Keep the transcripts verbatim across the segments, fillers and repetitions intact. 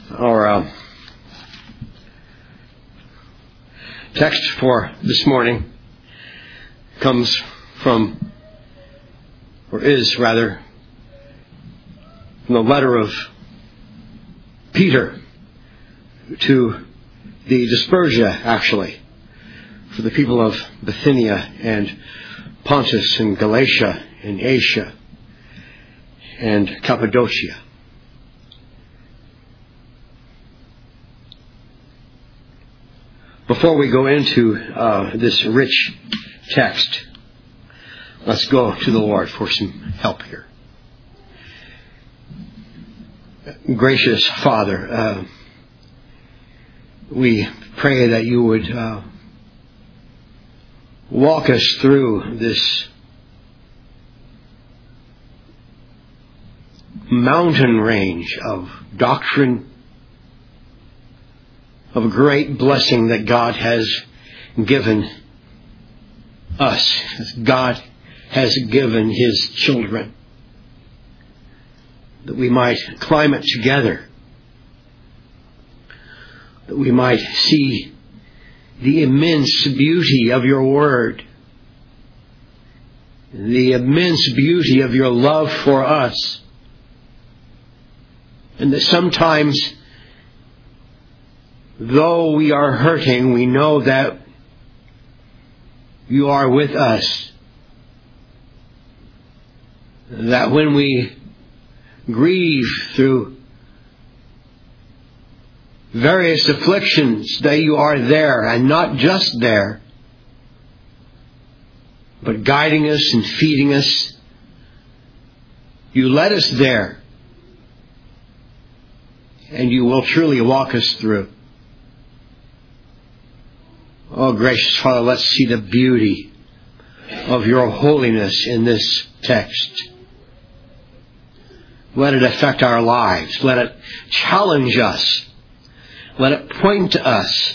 Our uh, text for this morning comes from, or is rather, from the letter of Peter to the Dispersia, actually, for the people of Bithynia and Pontus and Galatia and Asia and Cappadocia. Before we go into uh, this rich text, let's go to the Lord for some help here. Gracious Father, uh, we pray that you would uh, walk us through this mountain range of doctrine, of great blessing that God has given us, as God has given His children, that we might climb it together, that we might see the immense beauty of your Word, the immense beauty of your love for us, and that sometimes, though we are hurting, we know that you are with us. That when we grieve through various afflictions, that you are there, and not just there, but guiding us and feeding us. You led us there, and you will truly walk us through. Oh, gracious Father, let's see the beauty of your holiness in this text. Let it affect our lives. Let it challenge us. Let it point to us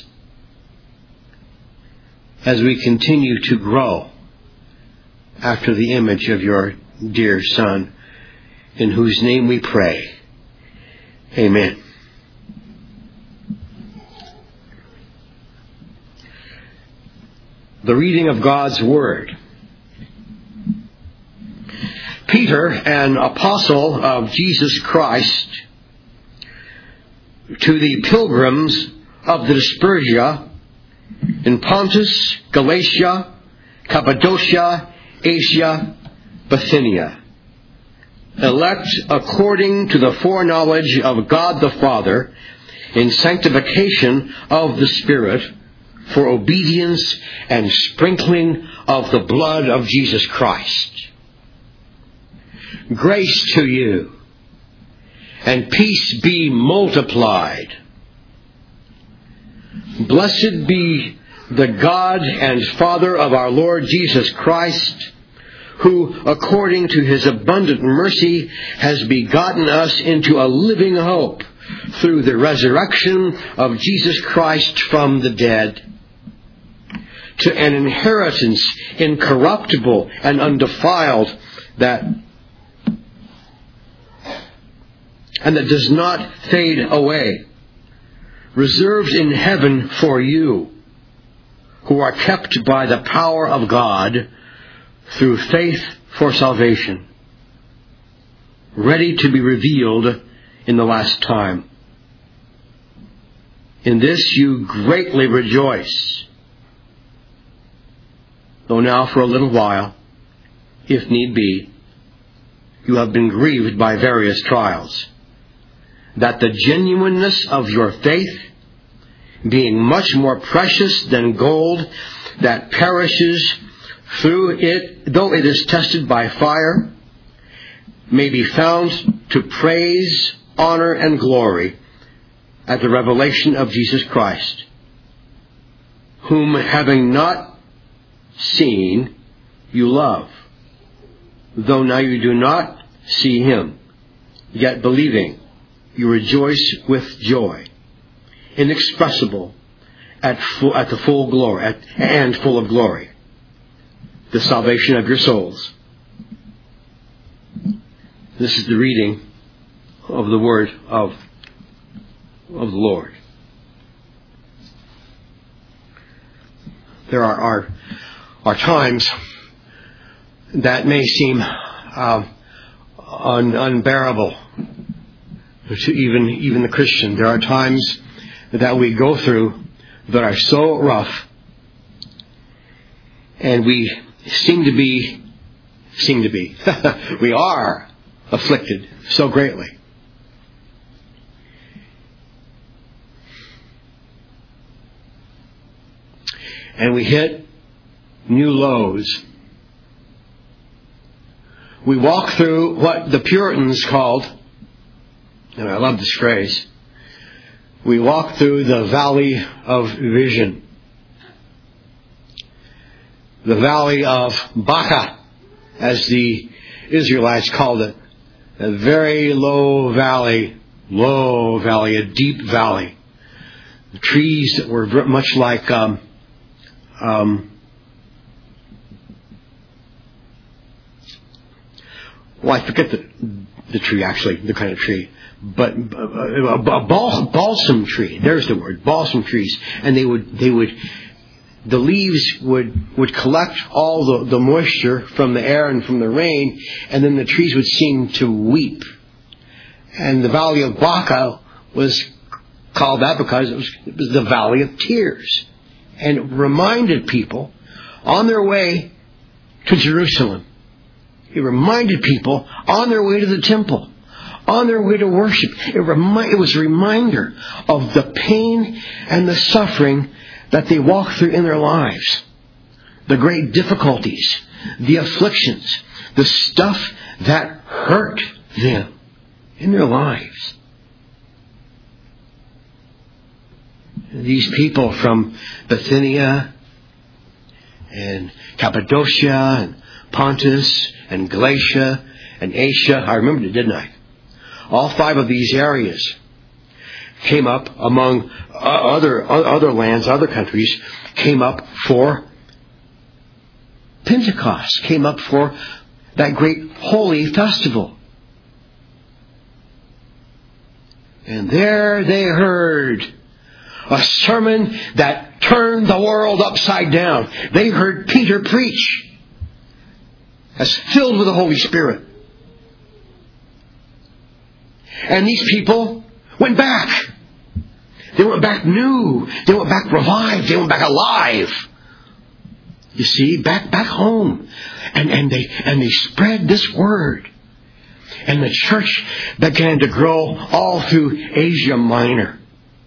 as we continue to grow after the image of your dear Son, in whose name we pray. Amen. The reading of God's Word. Peter, an apostle of Jesus Christ, to the pilgrims of the Dispersia in Pontus, Galatia, Cappadocia, Asia, Bithynia, elect according to the foreknowledge of God the Father, in sanctification of the Spirit, for obedience and sprinkling of the blood of Jesus Christ. Grace to you, and peace be multiplied. Blessed be the God and Father of our Lord Jesus Christ, who, according to His abundant mercy, has begotten us into a living hope through the resurrection of Jesus Christ from the dead, to an inheritance incorruptible and undefiled, that and that does not fade away, reserved in heaven for you, who are kept by the power of God through faith for salvation, ready to be revealed in the last time. In this you greatly rejoice, though now for a little while, if need be, you have been grieved by various trials, that the genuineness of your faith, being much more precious than gold that perishes through it, though it is tested by fire, may be found to praise, honor, and glory at the revelation of Jesus Christ, whom having not seen, you love, though now you do not see Him, yet believing, you rejoice with joy, inexpressible at, full, at the full glory, at, and full of glory, the salvation of your souls. This is the reading of the word of of the Lord. There are, are, are times that may seem uh, un, unbearable to even, even the Christian. There are times that we go through that are so rough, and we seem to be, seem to be, we are afflicted so greatly. And we hit new lows. We walk through what the Puritans called, and I love this phrase, we walk through the valley of vision. The valley of Baca, as the Israelites called it. A very low valley, low valley, a deep valley. The trees that were much like um, Um, well, I forget the the tree actually, the kind of tree, but a, a bal- balsam tree. There's the word, balsam trees, and they would they would the leaves would would collect all the, the moisture from the air and from the rain, and then the trees would seem to weep. And the valley of Baca was called that because it was, it was the valley of tears. And it reminded people on their way to Jerusalem. It reminded people on their way to the temple, on their way to worship. It, remi- it was a reminder of the pain and the suffering that they walked through in their lives. The great difficulties, the afflictions, the stuff that hurt them in their lives. These people from Bithynia and Cappadocia and Pontus and Galatia and Asia, I remembered it, didn't I? All five of these areas came up among other other lands, other countries, came up for Pentecost, came up for that great holy festival. And there they heard a sermon that turned the world upside down. They heard Peter preach as filled with the Holy Spirit. And these people went back. They went back new. They went back revived. They went back alive. You see, back back home. And, and they and they spread this word. And the church began to grow all through Asia Minor.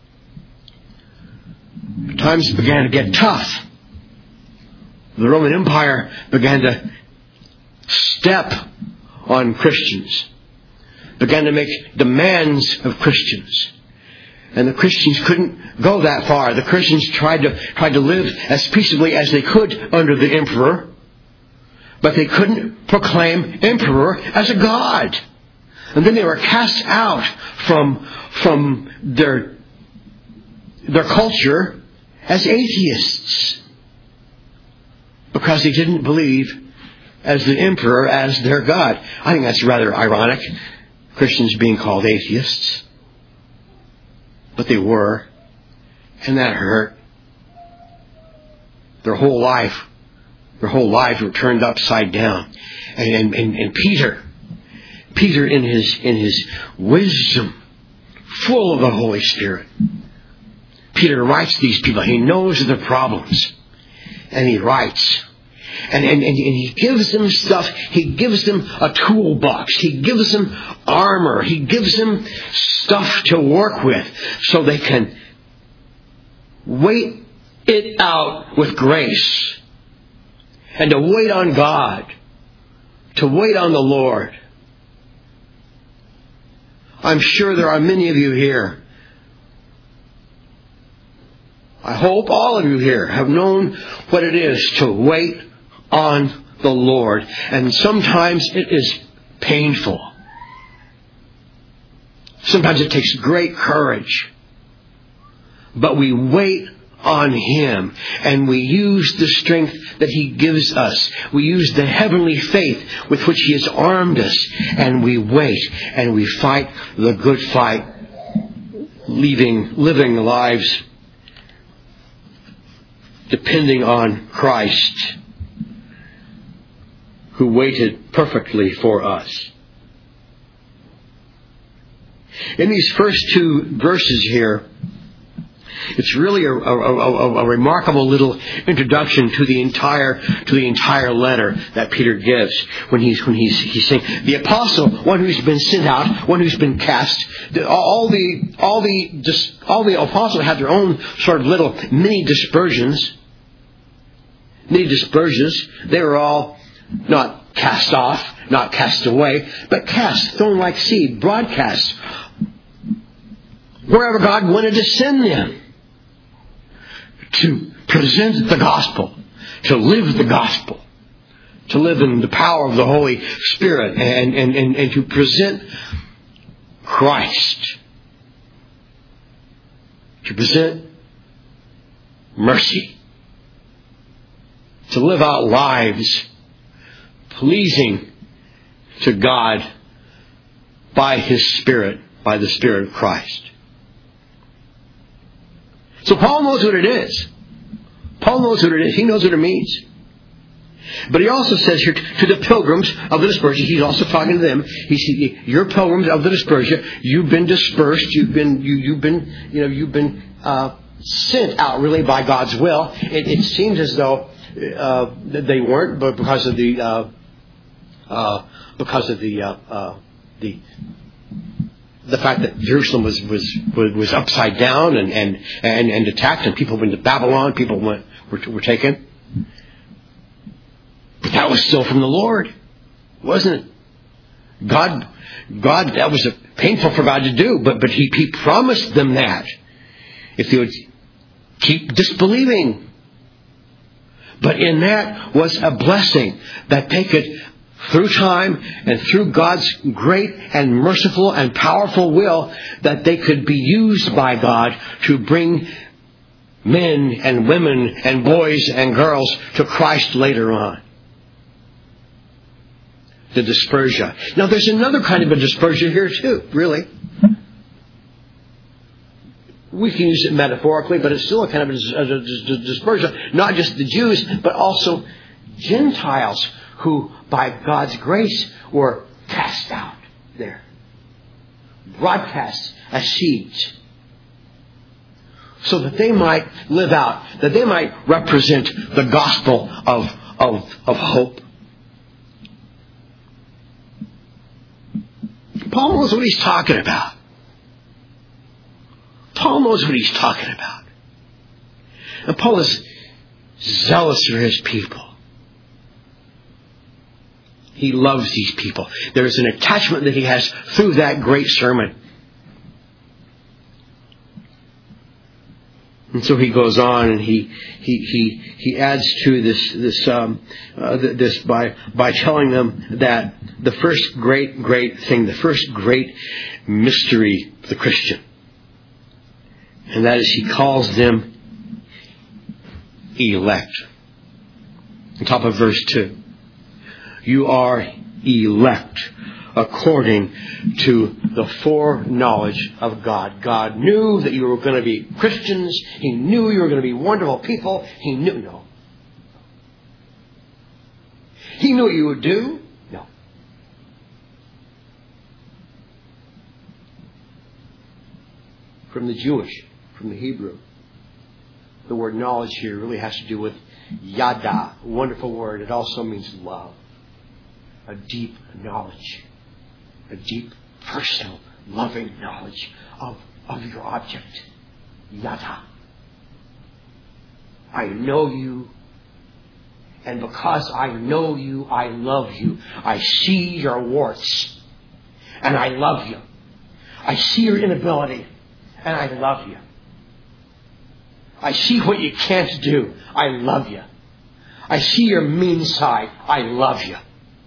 Times began to get tough. The Roman Empire began to step on Christians, began to make demands of Christians. And the Christians couldn't go that far. The Christians tried to tried to live as peaceably as they could under the emperor, but they couldn't proclaim emperor as a god. And then they were cast out from from their their culture as atheists, because they didn't believe as the emperor as their God. I think that's rather ironic, Christians being called atheists. But they were, and that hurt. Their whole life, their whole lives were turned upside down. And, and, and Peter, Peter in his in his wisdom, full of the Holy Spirit, Peter writes these people. He knows their problems. And he writes. And, and, and he gives them stuff. He gives them a toolbox. He gives them armor. He gives them stuff to work with so they can wait it out with grace. And to wait on God. To wait on the Lord. I'm sure there are many of you here. I hope all of you here have known what it is to wait on the Lord. And sometimes it is painful. Sometimes it takes great courage. But we wait on Him, and we use the strength that He gives us. We use the heavenly faith with which He has armed us, and we wait, and we fight the good fight, leaving, living lives depending on Christ, who waited perfectly for us. In these first two verses here, it's really a, a, a, a remarkable little introduction to the entire to the entire letter that Peter gives when he's when he's he's saying the apostle, one who's been sent out, one who's been cast. All the all the all the apostles had their own sort of little mini dispersions. Mini dispersions. They were all not cast off, not cast away, but cast, thrown like seed, broadcast, wherever God wanted to send them. To present the gospel, to live the gospel, to live in the power of the Holy Spirit, and, and, and, and to present Christ, to present mercy, to live out lives pleasing to God by His Spirit, by the Spirit of Christ. So Paul knows what it is. Paul knows what it is. He knows what it means. But he also says here to the pilgrims of the dispersion, he's also talking to them. He says, "You're pilgrims of the dispersion. You've been dispersed. You've been, you, you've been, you know, you've been uh, sent out really by God's will." It, it seems as though uh, they weren't, but because of the uh, uh, because of the uh, uh, the. The fact that Jerusalem was, was, was upside down and, and, and, and attacked, and people went to Babylon, people went, were, were taken. But that was still from the Lord, wasn't it? God, God, that was painful for God to do, but, but he, he promised them that if they would keep disbelieving. But in that was a blessing that they could, through time and through God's great and merciful and powerful will, that they could be used by God to bring men and women and boys and girls to Christ later on. The dispersion. Now there's another kind of a dispersion here too, really. We can use it metaphorically, but it's still a kind of a dispersion. Not just the Jews, but also Gentiles who, by God's grace, were cast out there. Broadcast as seeds. So that they might live out, that they might represent the gospel of, of, of hope. Paul knows what he's talking about. Paul knows what he's talking about. And Paul is zealous for his people. He loves these people. There's an attachment that he has through that great sermon. And so he goes on and he he he he adds to this this um, uh, this by by telling them that the first great great thing, the first great mystery of the Christian, and that is he calls them elect. On top of verse two. You are elect according to the foreknowledge of God. God knew that you were going to be Christians. He knew you were going to be wonderful people. He knew. No. He knew what you would do. No. From the Jewish, from the Hebrew, the word knowledge here really has to do with yada, a wonderful word. It also means love. A deep knowledge, a deep, personal, loving knowledge of, of your object. Yada. I know you, and because I know you, I love you. I see your warts, and I love you. I see your inability, and I love you. I see what you can't do. I love you. I see your mean side. I love you.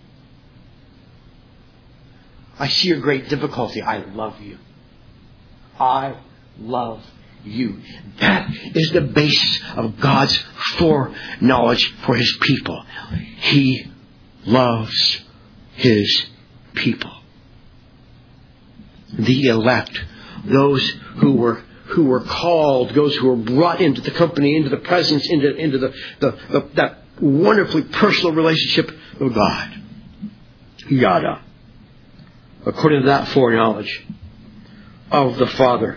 I see your great difficulty. I love you. I love you. That is the basis of God's foreknowledge for His people. He loves His people. The elect those who were who were called, those who were brought into the company, into the presence, into into the, the, the that wonderfully personal relationship of God. Yada. According to that foreknowledge of the Father.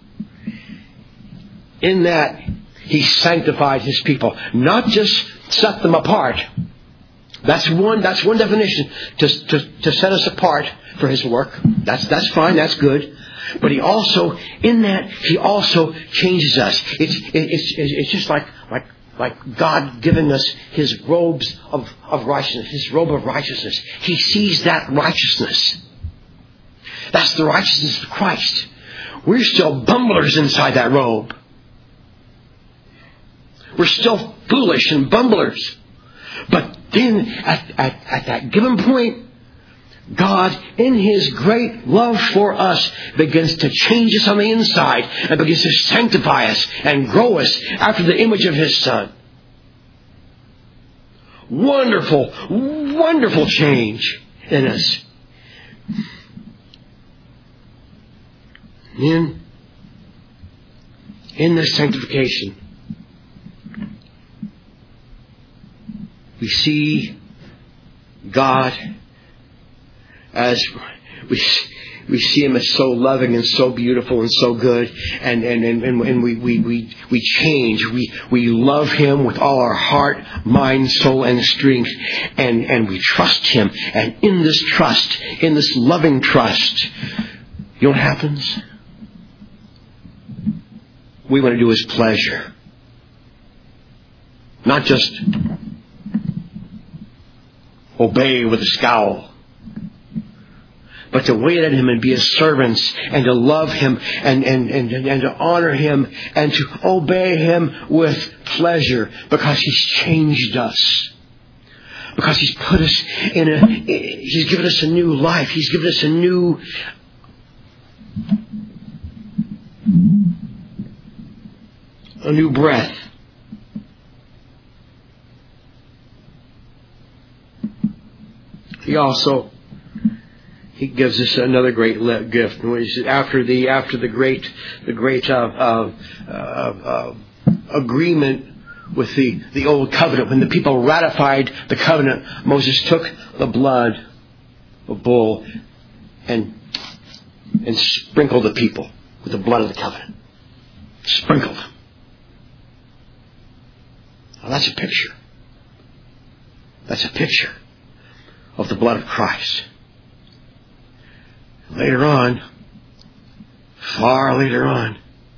In that He sanctified His people, not just set them apart. That's one. That's one definition to, to to set us apart for His work. That's that's fine. That's good. But He also, in that, He also changes us. It's it, it's it's just like like like God giving us His robes of of righteousness, His robe of righteousness. He sees that righteousness. That's the righteousness of Christ. We're still bumblers inside that robe. We're still foolish and bumblers. But then, at, at, at that given point, God, in His great love for us, begins to change us on the inside and begins to sanctify us and grow us after the image of His Son. Wonderful, wonderful change in us. In, in this sanctification, we see God as we we see Him as so loving and so beautiful and so good, and and and, and we, we we we change. We we love Him with all our heart, mind, soul, and strength, and and we trust Him. And in this trust, in this loving trust, you know what happens? We want to do His pleasure, not just obey with a scowl, but to wait on Him and be His servants and to love Him and, and, and, and to honor Him and to obey Him with pleasure, because He's changed us. Because He's put us in a, He's given us a new life. He's given us a new a new breath. He also He gives us another great gift. After the after the great the great uh, uh, uh, uh, agreement with the, the old covenant, when the people ratified the covenant, Moses took the blood of a bull and and sprinkled the people with the blood of the covenant. Sprinkled them. Now that's a picture. That's a picture of the blood of Christ. Later on, far later on,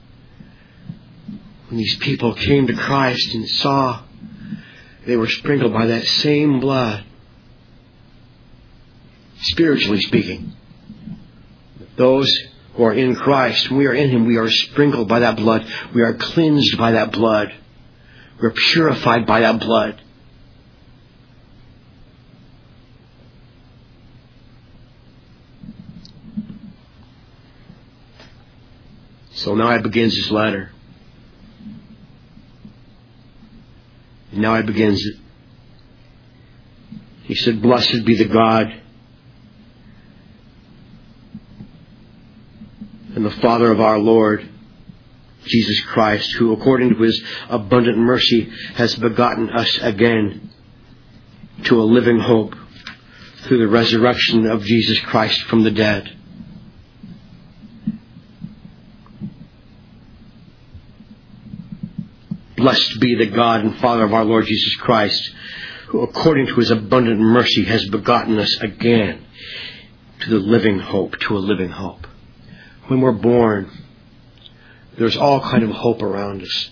when these people came to Christ and saw they were sprinkled by that same blood, spiritually speaking, those who are in Christ, we are in Him, we are sprinkled by that blood, we are cleansed by that blood, we're purified by that blood. So now it begins his letter. And now it begins it. He said, "Blessed be the God and the Father of our Lord Jesus Christ, who according to His abundant mercy has begotten us again to a living hope through the resurrection of Jesus Christ from the dead." Blessed be the God and Father of our Lord Jesus Christ, who according to His abundant mercy has begotten us again to the living hope, to a living hope. When we're born, there's all kind of hope around us.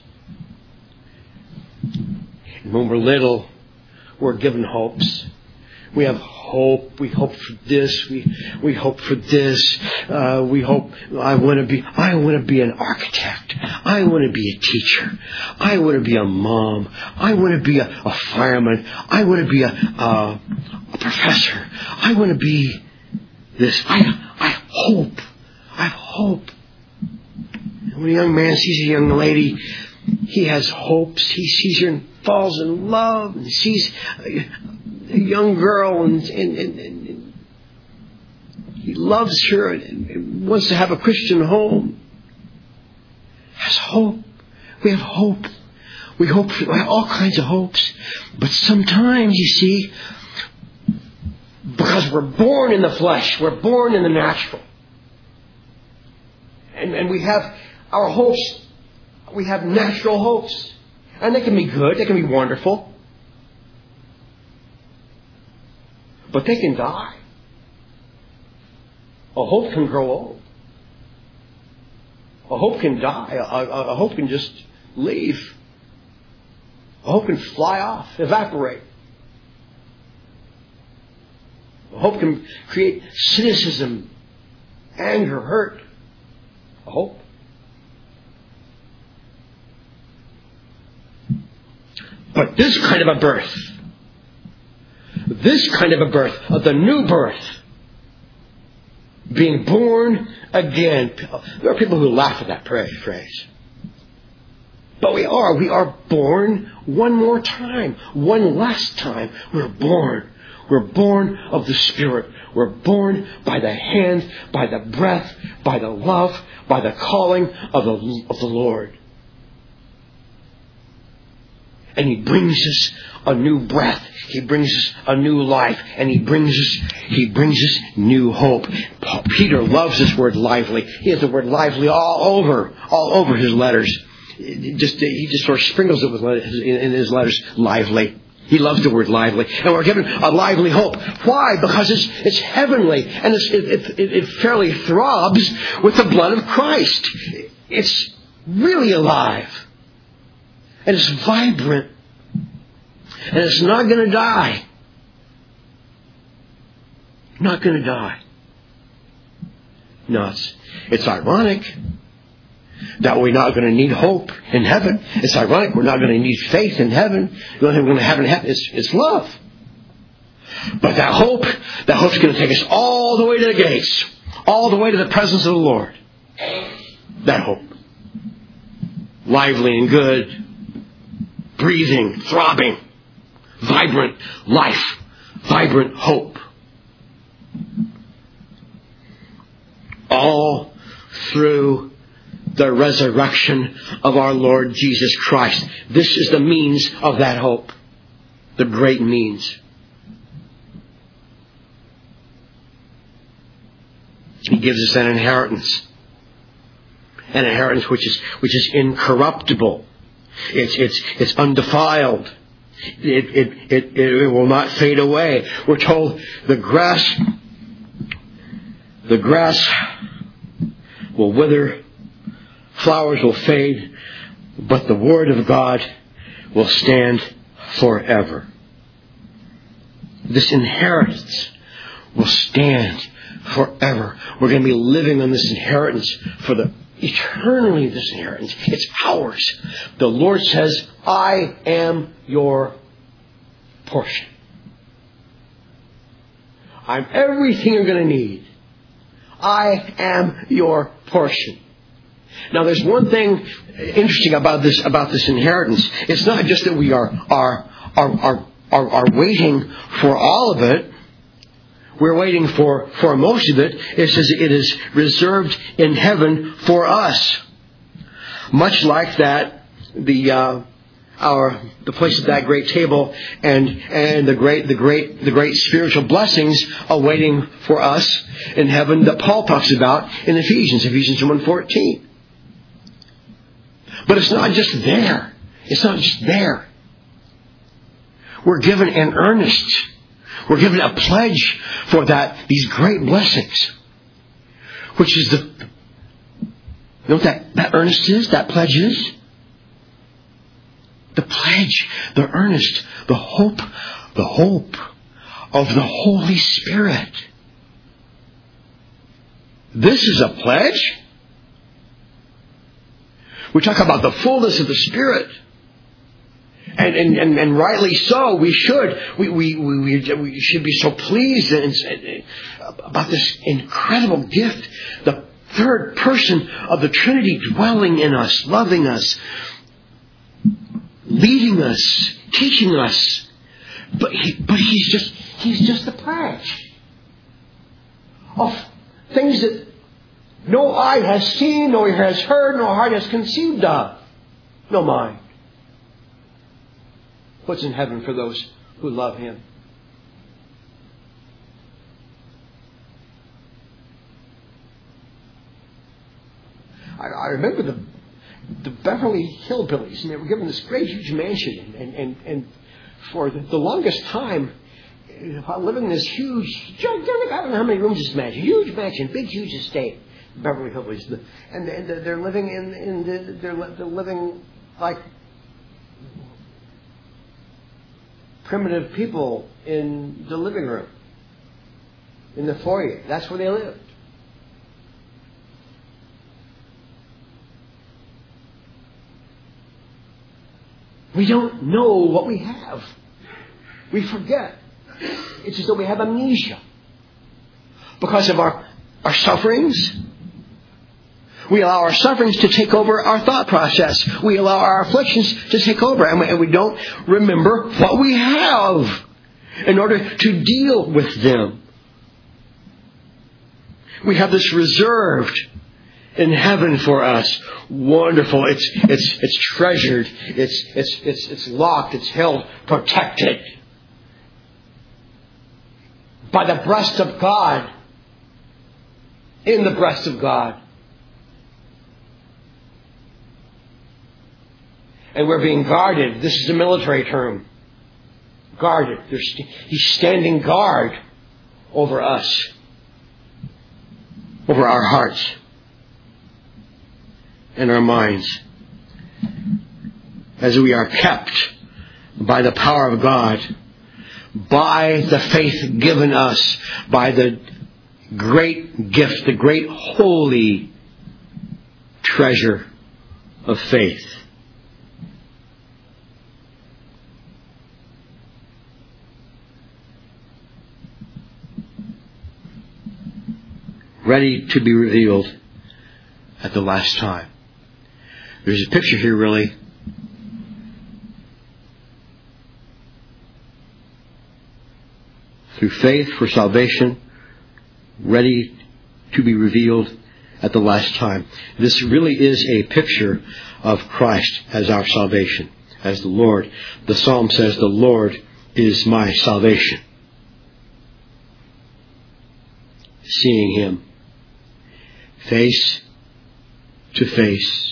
And when we're little, we're given hopes. We have hope. We hope for this. We we hope for this. Uh, we hope. I want to be. I want to be an architect. I want to be a teacher. I want to be a mom. I want to be a, a fireman. I want to be a, a a professor. I want to be this. I I hope. I hope. And when a young man sees a young lady, he has hopes. He sees her and falls in love, and sees a, a young girl and, and, and, and he loves her and wants to have a Christian home, has hope. We have hope. We hope for all kinds of hopes. But sometimes, you see, because we're born in the flesh, we're born in the natural. And, and we have our hopes, we have natural hopes. And they can be good, they can be wonderful. But they can die. A hope can grow old. A hope can die. A, a, a hope can just leave. A hope can fly off, evaporate. A hope can create cynicism, anger, hurt. A hope. But this kind of a birth, this kind of a birth, of the new birth, being born again. There are people who laugh at that phrase. But we are. We are born one more time. One last time. We're born. We're born of the Spirit. We're born by the hand, by the breath, by the love, by the calling of the, of the Lord. And He brings us a new breath. He brings us a new life. And He brings us, He brings us new hope. Peter loves this word lively. He has the word lively all over, all over his letters. It just, he just sort of sprinkles it with in his letters, lively. He loves the word lively. And we're given a lively hope. Why? Because it's, it's heavenly. And it's, it, it, it fairly throbs with the blood of Christ. It's really alive. And it's vibrant. And it's not going to die. Not going to die. No, it's, it's ironic that we're not going to need hope in heaven. It's ironic we're not going to need faith in heaven. The only thing we're going to have in heaven is, is love. But that hope, that hope's going to take us all the way to the gates. All the way to the presence of the Lord. That hope. Lively and good. Breathing, throbbing, vibrant life, vibrant hope. All through the resurrection of our Lord Jesus Christ. This is the means of that hope. The great means. He gives us an inheritance. An inheritance which is which is incorruptible. It's it's it's undefiled. It it, it it will not fade away. We're told the grass the grass will wither, flowers will fade, but the word of God will stand forever. This inheritance will stand forever. We're going to be living on this inheritance for the eternally, this inheritance. It's ours. The Lord says, I am your portion. I'm everything you're going to need. I am your portion. Now, there's one thing interesting about this about this inheritance. It's not just that we are are are are are, are waiting for all of it. We're waiting for, for most of it. It says it is reserved in heaven for us. Much like that, the uh, our the place at that great table and and the great the great the great spiritual blessings awaiting for us in heaven that Paul talks about in Ephesians, Ephesians one fourteen. But it's not just there. It's not just there. We're given an earnest. We're given a pledge for that, these great blessings. Which is the, you know what that, that earnest is? That pledge is? The pledge, the earnest, the hope, the hope of the Holy Spirit. This is a pledge. We talk about the fullness of the Spirit. And, and, and, and rightly so, we should. We, we, we, we should be so pleased and, and, about this incredible gift. The third person of the Trinity dwelling in us, loving us, leading us, teaching us. But, he, but he's just he's just the pledge of things that no eye has seen, no ear has heard, no heart has conceived of, no mind. What's in heaven for those who love Him? I, I remember the the Beverly Hillbillies, and they were given this great, huge mansion, and and, and for the, the longest time, while living in this huge, I don't know how many rooms this mansion, huge mansion, big, huge estate, Beverly Hillbillies, and they're living in in the, they're they're living like primitive people in the living room, in the foyer. That's where they lived. We don't know what we have. We forget. It's as though we have amnesia. Because of our, our sufferings. We allow our sufferings to take over our thought process. We allow our afflictions to take over. And we, and we don't remember what we have in order to deal with them. We have this reserved in heaven for us. Wonderful. It's it's it's treasured. It's it's it's it's locked. It's held, protected by the breast of God. In the breast of God. And we're being guarded. This is a military term. Guarded. St- he's standing guard over us. Over our hearts. And our minds. As we are kept by the power of God. By the faith given us. By the great gift. The great holy treasure of faith. Ready to be revealed at the last time. There's a picture here really through faith for salvation, ready to be revealed at the last time. This really is a picture of Christ as our salvation, as the Lord. The Psalm says, the Lord is my salvation. Seeing Him face to face.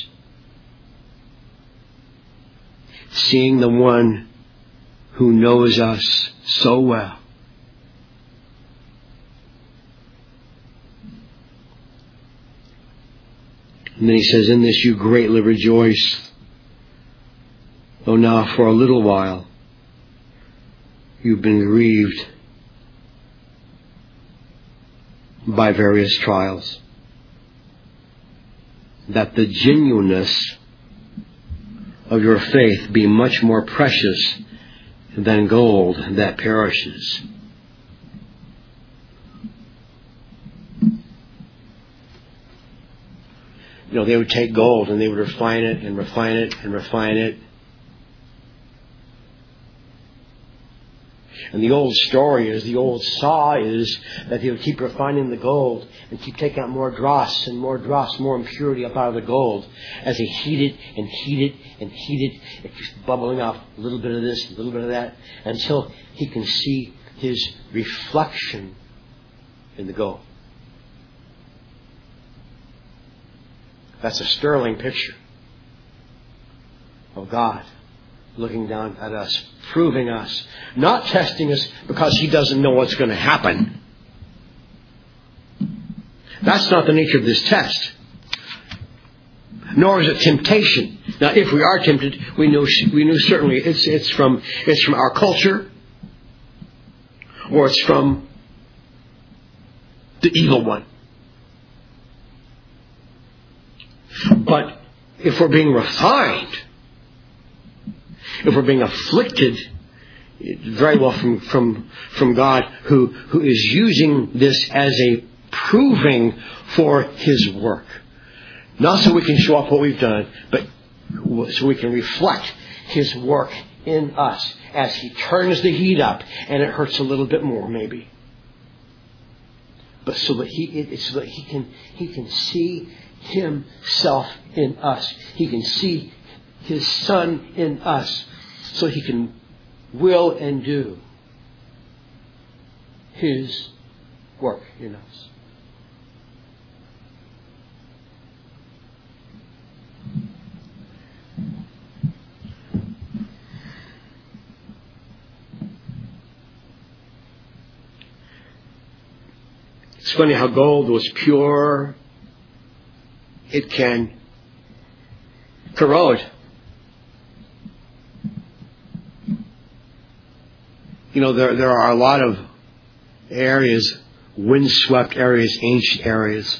Seeing the one who knows us so well. And then He says, in this you greatly rejoice. Though now for a little while you've been grieved by various trials. That the genuineness of your faith be much more precious than gold that perishes. You know, they would take gold and they would refine it and refine it and refine it. And the old story is, the old saw is that they would keep refining the gold and keep taking out more dross and more dross, more impurity up out of the gold. As they heat it and heat it and heat it, it keeps bubbling off a little bit of this, a little bit of that, until he can see his reflection in the gold. That's a sterling picture of God looking down at us, proving us, not testing us because He doesn't know what's going to happen. That's not the nature of this test. Nor is it temptation. Now, if we are tempted, we know we know certainly it's it's from it's from our culture, or it's from the evil one. But if we're being refined, if we're being afflicted, very well from, from, from God, who, who is using this as a proving for His work. Not so we can show off what we've done, but so we can reflect His work in us as He turns the heat up and it hurts a little bit more maybe. but so that he it's so that he can he can see himself in us. He can see his Son in us, so he can will and do his work in us. It's funny how gold was pure. It can corrode. You know, there there are a lot of areas, windswept areas, ancient areas.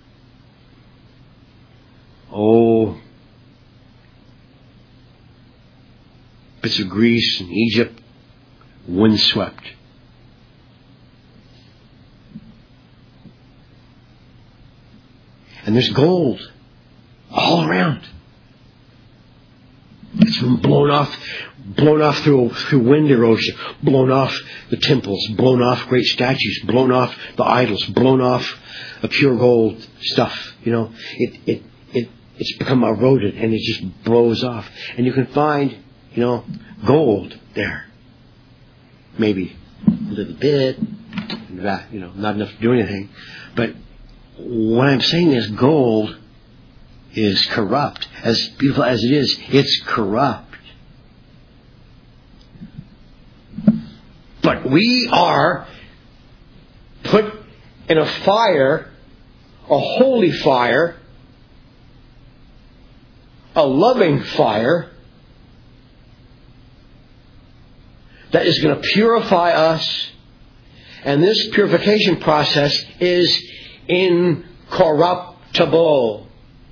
Oh, bits of Greece and Egypt, windswept. And there's gold all around. It's been blown off, blown off through through wind erosion, blown off the temples, blown off great statues, blown off the idols, blown off the pure gold stuff. You know, it it it it's become eroded and it just blows off. And you can find, you know, gold there. Maybe a little bit, that, you know, not enough to do anything, but what I'm saying is gold is corrupt. As beautiful as it is, it's corrupt. But we are put in a fire, a holy fire, a loving fire that is going to purify us. And this purification process is incorruptible.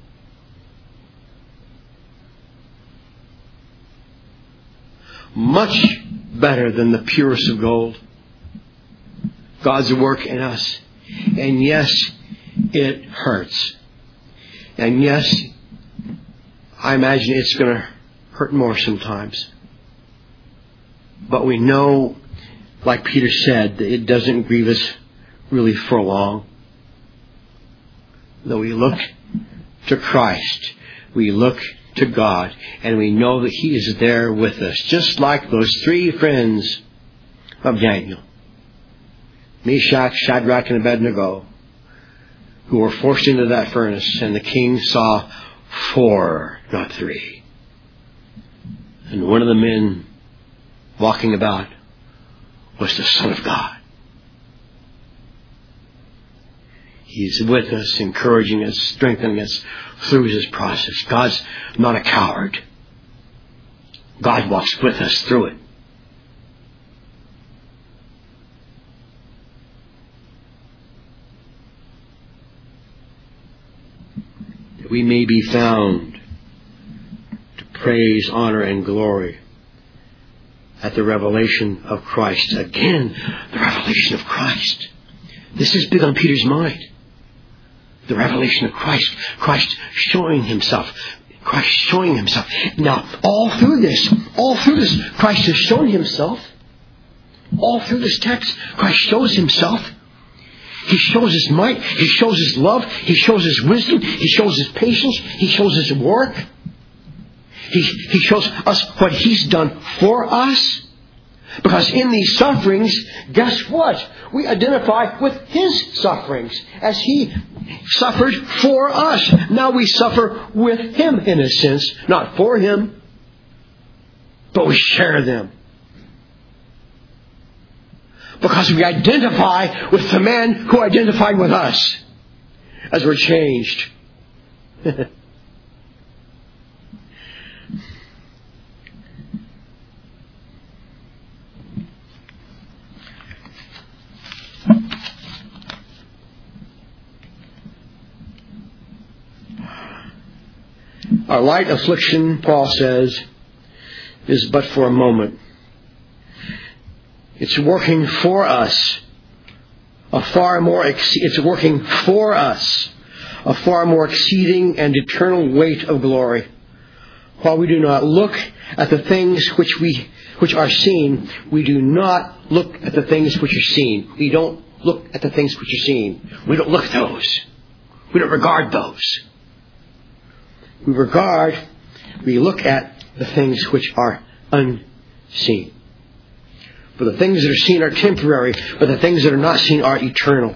Much better than the purest of gold. God's work in us. And yes, it hurts. And yes, I imagine it's going to hurt more sometimes. But we know, like Peter said, that it doesn't grieve us really for long. That we look to Christ, we look to God, and we know that He is there with us, just like those three friends of Daniel, Meshach, Shadrach, and Abednego, who were forced into that furnace, and the king saw four, not three. And one of the men walking about was the Son of God. He's with us, encouraging us, strengthening us through this process. God's not a coward. God walks with us through it. That we may be found to praise, honor, and glory at the revelation of Christ. Again, the revelation of Christ. This is big on Peter's mind. The revelation of Christ. Christ showing Himself. Christ showing Himself. Now, all through this, all through this, Christ has shown Himself. All through this text, Christ shows Himself. He shows His might. He shows His love. He shows His wisdom. He shows His patience. He shows His work. He, he shows us what He's done for us. Because in these sufferings, guess what? We identify with His sufferings as He suffered for us. Now we suffer with Him in a sense. Not for Him, but we share them. Because we identify with the man who identified with us as we're changed. Our light affliction, Paul says, is but for a moment. It's working for us. A far more, ex- it's working for us. A far more exceeding and eternal weight of glory. While we do not look at the things which we, which are seen, we do not look at the things which are seen. We don't look at the things which are seen. We don't look at those. We don't regard those. We regard, we look at the things which are unseen. For the things that are seen are temporary, but the things that are not seen are eternal.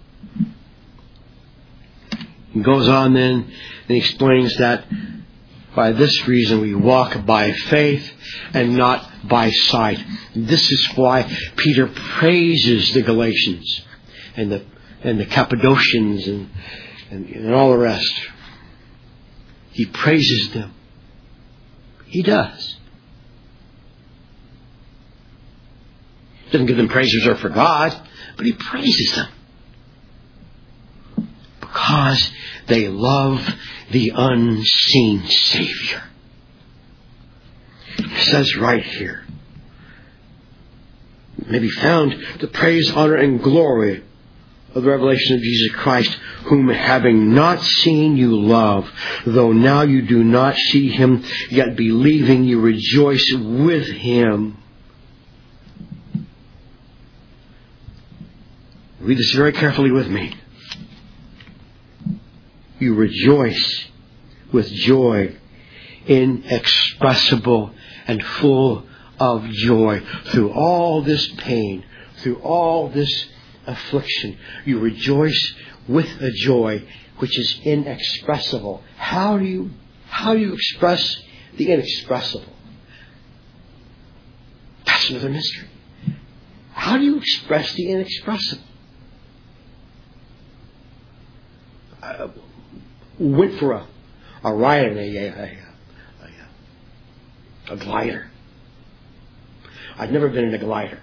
He goes on then, and he explains that by this reason we walk by faith and not by sight. This is why Peter praises the Galatians and the and the Cappadocians and, and, and all the rest. He praises them. He does. Doesn't give them praise reserved for God, but he praises them. Because they love the unseen Savior. It says right here, may be found the praise, honor, and glory of the revelation of Jesus Christ, whom having not seen you love, though now you do not see him, yet believing you rejoice with him. Read this very carefully with me. You rejoice with joy, inexpressible and full of joy. Through all this pain, through all this affliction, you rejoice with a joy which is inexpressible. How do you, how do you express the inexpressible? That's another mystery. How do you express the inexpressible? I went for a, a ride in a, a, a, a glider. I'd never been in a glider.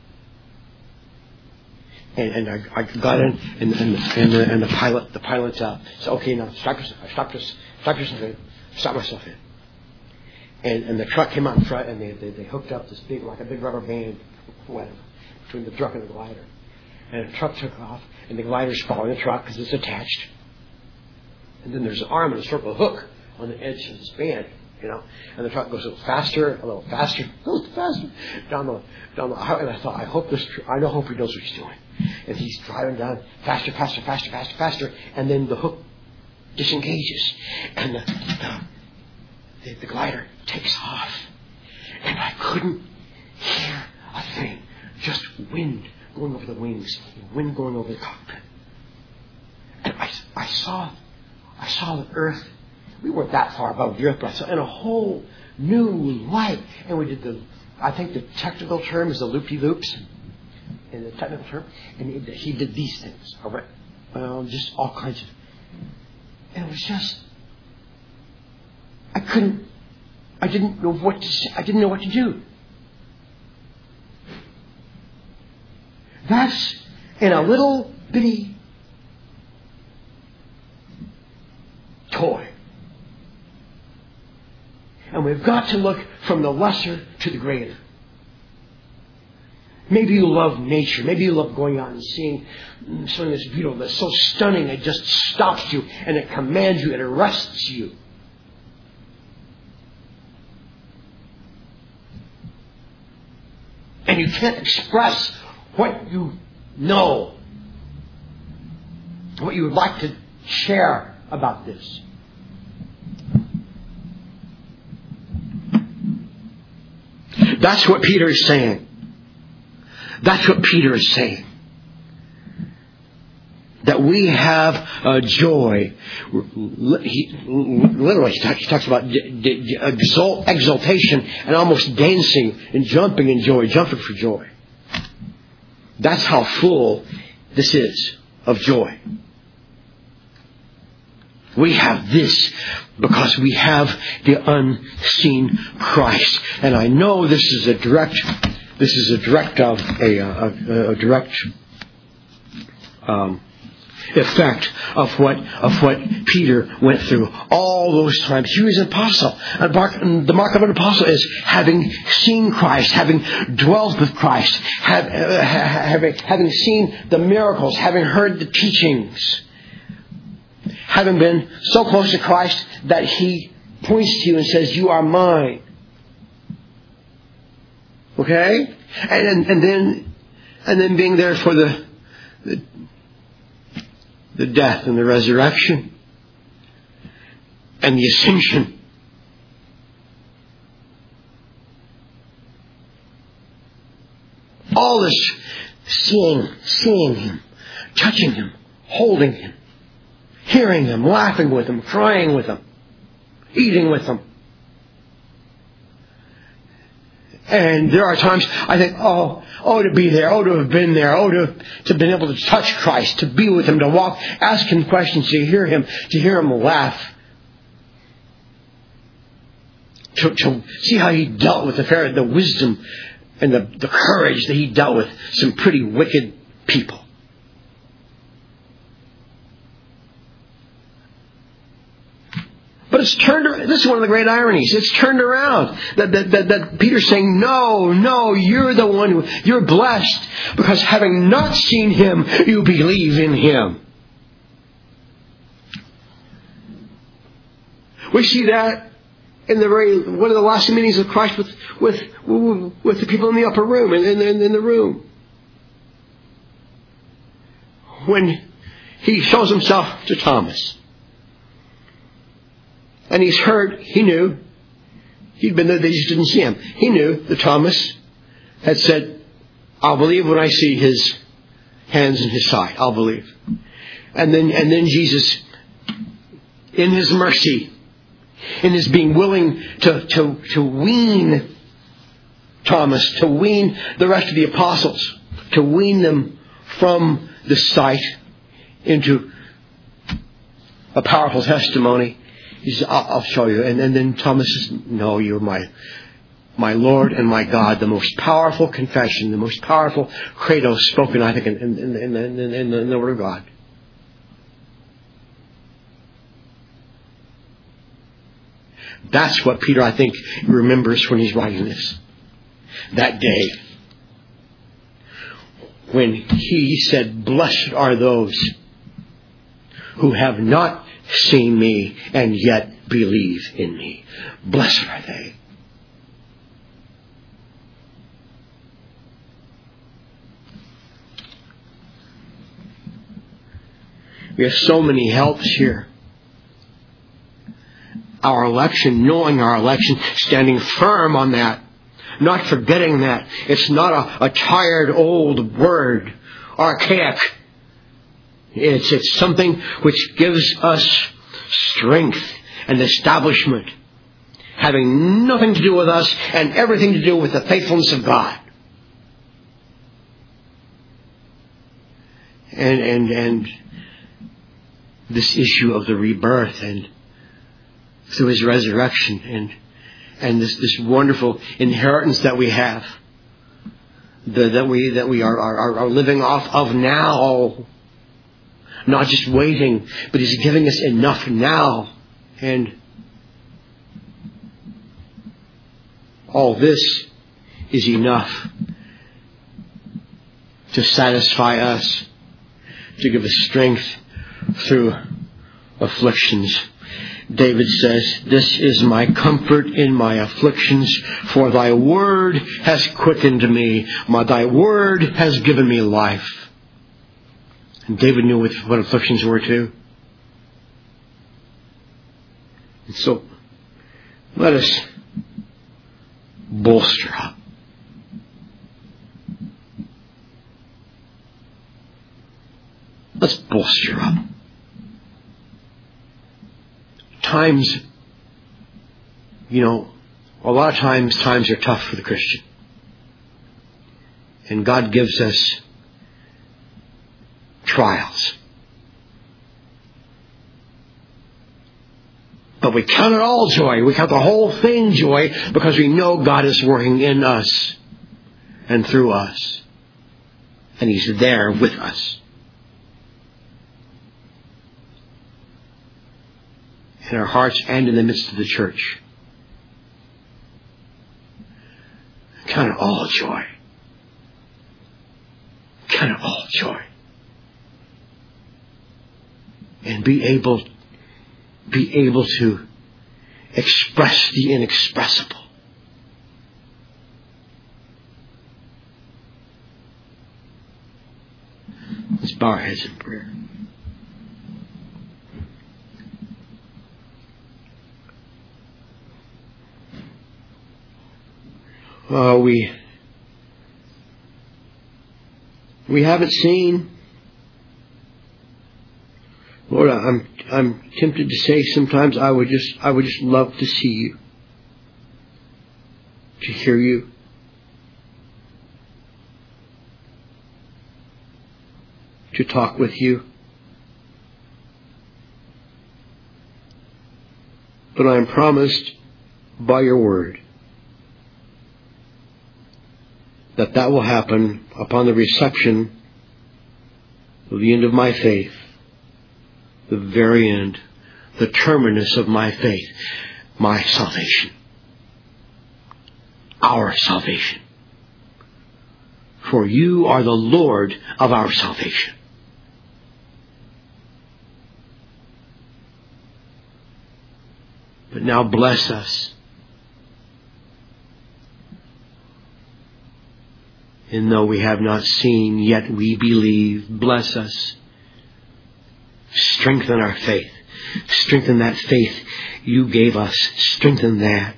And, and I, I got in, and, and, and, the, and the pilot, the pilot uh, said, "Okay, now strap yourself, strap yourself, strap yourself in, strap myself in." And, and the truck came out in front, and they, they, they hooked up this big, like a big rubber band, whatever, between the truck and the glider. And the truck took off, and the glider's following the truck because it's attached. And then there's an arm and a circle hook on the edge of this band, you know. And the truck goes a little faster, a little faster, a little faster down the down the highway. And I thought, I hope this, I know, hope he knows what he's doing. And he's driving down faster, faster, faster, faster, faster. And then the hook disengages, and the the, the, the glider takes off. And I couldn't hear a thing, just wind going over the wings, wind going over the cockpit. And I, I saw. I saw the earth. We weren't that far above the earth, but I saw in a whole new light. And we did the, I think the technical term is the loop-de-loops. In the technical term. And he, he did these things. All right. Well, just all kinds of. And it was just, I couldn't, I didn't know what to say. I didn't know what to do. That's in a little bitty toy. And we've got to look from the lesser to the greater. Maybe you love nature. Maybe you love going out and seeing something that's beautiful, that's so stunning it just stops you and it commands you, it arrests you. And you can't express what you know, what you would like to share about this. That's what Peter is saying. That's what Peter is saying. That we have a joy. He, literally, he talks about exult, exultation and almost dancing and jumping in joy, jumping for joy. That's how full this is of joy. We have this because we have the unseen Christ. And I know this is a direct, this is a direct, uh, a, a, a direct um, effect of what of what Peter went through all those times. He was an apostle. And mark, the mark of an apostle is having seen Christ, having dwelt with Christ, have, uh, having having seen the miracles, having heard the teachings. Having been so close to Christ that He points to you and says, "You are mine." Okay? And, and, and then and then being there for the the, the death and the resurrection and the ascension. All this seeing, seeing Him, touching Him, holding Him, hearing Him, laughing with Him, crying with Him, eating with Him. And there are times I think, oh, oh, to be there, oh, to have been there, oh, to, to have been able to touch Christ, to be with Him, to walk, ask Him questions, to hear Him, to hear Him laugh. To, to see how He dealt with the Pharaoh, the wisdom and the, the courage that He dealt with some pretty wicked people. But it's turned around. This is one of the great ironies. It's turned around. That, that, that, that Peter's saying, no, no, you're the one who, you're blessed because having not seen Him, you believe in Him. We see that in the very, one of the last meetings of Christ with, with, with the people in the upper room, in, in, in the room. When He shows Himself to Thomas. And he's heard, he knew, he'd been there, they just didn't see Him. He knew that Thomas had said, I'll believe when I see His hands in His side. I'll believe. And then, and then Jesus, in His mercy, in His being willing to, to, to wean Thomas, to wean the rest of the apostles, to wean them from the sight into a powerful testimony. He says, I'll, I'll show you. And, and then Thomas says, no, you're my, my Lord and my God. The most powerful confession, the most powerful credo spoken, I think, in, in, in, in, in, in, in the Word of God. That's what Peter, I think, remembers when he's writing this. That day. When he said, blessed are those who have not seen me and yet believe in me. Blessed are they. We have so many helps here. Our election, knowing our election, standing firm on that, not forgetting that. It's not a, a tired old word, archaic. It's, it's something which gives us strength and establishment, having nothing to do with us and everything to do with the faithfulness of God. And, and, and this issue of the rebirth and through His resurrection and, and this, this wonderful inheritance that we have, the, that we, that we are, are, are living off of now. Not just waiting, but He's giving us enough now. And all this is enough to satisfy us, to give us strength through afflictions. David says, this is my comfort in my afflictions, for Thy word has quickened me. My, Thy word has given me life. And David knew what, what afflictions were too. And so, let us bolster up. Let's bolster up. Times, you know, a lot of times, times are tough for the Christian. And God gives us trials. But we count it all joy. We count the whole thing joy because we know God is working in us and through us. And He's there with us. In our hearts and in the midst of the church. Count it all joy. Count it all joy. And be able, be able to express the inexpressible. Let's bow our heads in prayer. Uh, we we haven't seen. Lord, I'm I'm tempted to say sometimes I would just I would just love to see you, to hear you, to talk with you. But I am promised by your word that that will happen upon the reception of the end of my faith, the very end, the terminus of my faith, my salvation, our salvation. For you are the Lord of our salvation. But now bless us. And though we have not seen, yet we believe. Bless us. Strengthen our faith. Strengthen that faith you gave us. Strengthen that.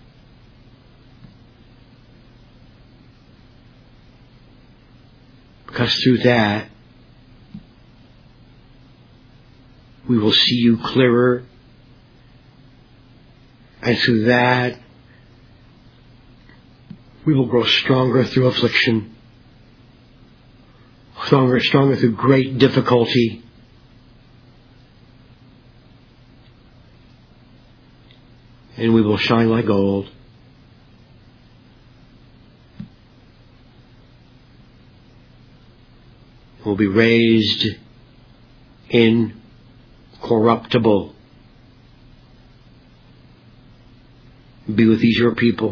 Because through that, we will see you clearer. And through that, we will grow stronger through affliction, stronger, stronger through great difficulty. And we will shine like gold. We'll be raised incorruptible. Be with these your people.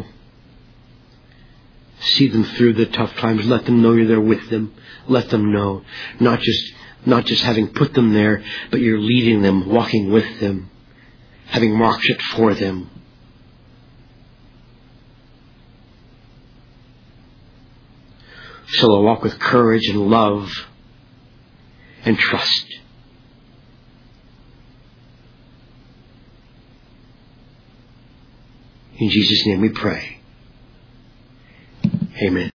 See them through the tough times. Let them know you're there with them. Let them know. Not just, not just having put them there, but you're leading them, walking with them, having marked it for them. So they'll walk with courage and love and trust. In Jesus' name we pray. Amen.